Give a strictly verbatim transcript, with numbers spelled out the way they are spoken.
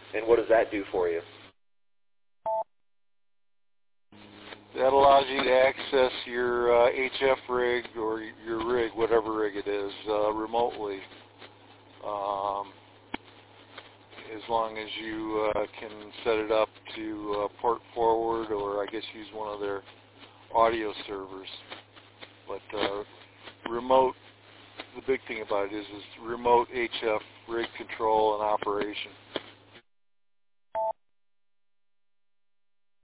And what does that do for you? That allows you to access your uh, H F rig or your rig, whatever rig it is, uh, remotely. Um, as long as you uh, can set it up to uh, port forward, or I guess use one of their audio servers. But uh, remote, the big thing about it is, is remote H F rig control and operation.